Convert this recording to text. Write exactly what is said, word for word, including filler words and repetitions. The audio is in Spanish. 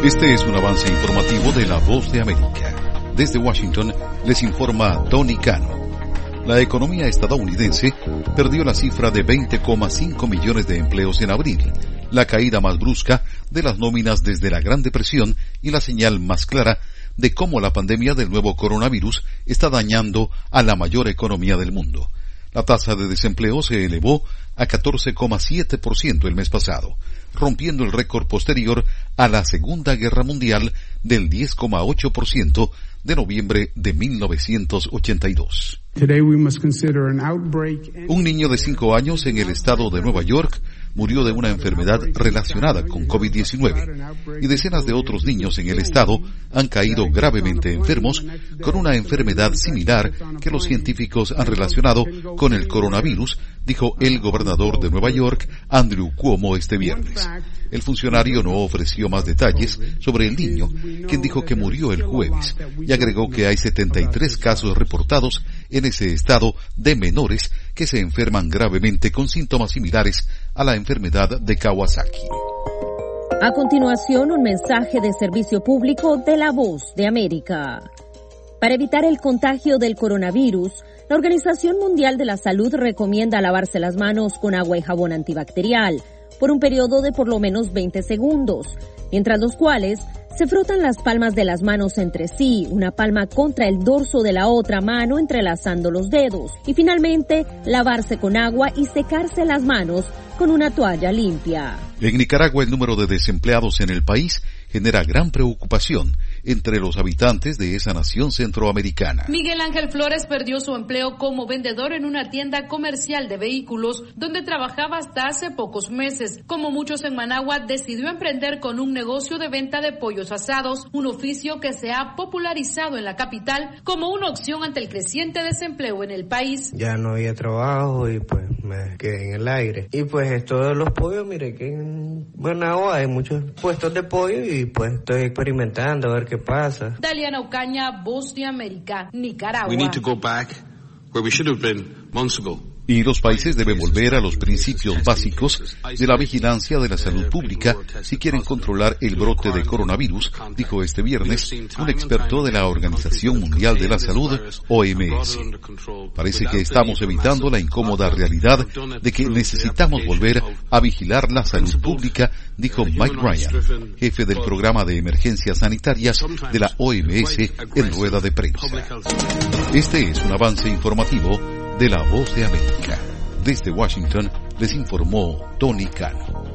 Este es un avance informativo de La Voz de América. Desde Washington les informa Tony Cano. La economía estadounidense perdió la cifra de veinte coma cinco millones de empleos en abril, la caída más brusca de las nóminas desde la Gran Depresión y la señal más clara de cómo la pandemia del nuevo coronavirus está dañando a la mayor economía del mundo. La tasa de desempleo se elevó a catorce coma siete por ciento el mes pasado, rompiendo el récord posterior a la Segunda Guerra Mundial del diez coma ocho por ciento de noviembre de mil novecientos ochenta y dos. Un niño de cinco años en el estado de Nueva York murió de una enfermedad relacionada con COVID diecinueve y decenas de otros niños en el estado han caído gravemente enfermos con una enfermedad similar que los científicos han relacionado con el coronavirus, dijo el gobernador de Nueva York, Andrew Cuomo, este viernes. El funcionario no ofreció más detalles sobre el niño, quien dijo que murió el jueves, y agregó que hay setenta y tres casos reportados en ese estado de menores que se enferman gravemente con síntomas similares a la enfermedad de Kawasaki. A continuación, un mensaje de servicio público de La Voz de América. Para evitar el contagio del coronavirus, la Organización Mundial de la Salud recomienda lavarse las manos con agua y jabón antibacterial por un periodo de por lo menos veinte segundos, mientras los cuales se frotan las palmas de las manos entre sí, una palma contra el dorso de la otra mano entrelazando los dedos, y finalmente lavarse con agua y secarse las manos con una toalla limpia. En Nicaragua, el número de desempleados en el país genera gran preocupación entre los habitantes de esa nación centroamericana. Miguel Ángel Flores perdió su empleo como vendedor en una tienda comercial de vehículos donde trabajaba hasta hace pocos meses. Como muchos en Managua, decidió emprender con un negocio de venta de pollos asados, un oficio que se ha popularizado en la capital como una opción ante el creciente desempleo en el país. Ya no había trabajo y pues me quedé en el aire. Y pues esto de los pollos, mire que en Managua hay muchos puestos de pollo y pues estoy experimentando a ver qué pasa. Daliana Ocaña, Voz de América, Nicaragua. We need to go back where we should have been months ago. Y los países deben volver a los principios básicos de la vigilancia de la salud pública si quieren controlar el brote de coronavirus, dijo este viernes un experto de la Organización Mundial de la Salud, O M S. Parece que estamos evitando la incómoda realidad de que necesitamos volver a vigilar la salud pública, dijo Mike Ryan, jefe del programa de emergencias sanitarias de la O M S, en rueda de prensa. Este es un avance informativo de La Voz de América. Desde Washington les informó Tony Cano.